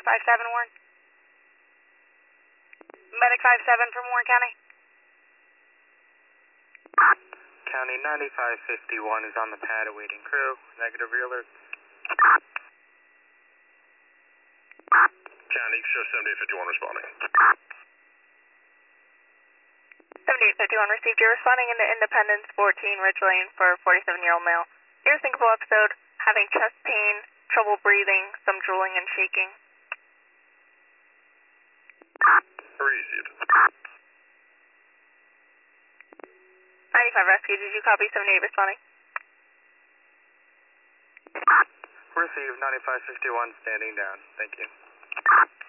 5-7, Warren. Medic 5-7 from Warren County. County 9551 is on the pad awaiting crew. Negative realert. County, show 7851 responding. 7851 received. You're responding into Independence 14 Ridge Lane for a 47-year-old male. Irresyncable episode, having chest pain, trouble breathing, some drooling and shaking. Received. 95 rescue, did you copy 78 responding? Received 9551 standing down. Thank you.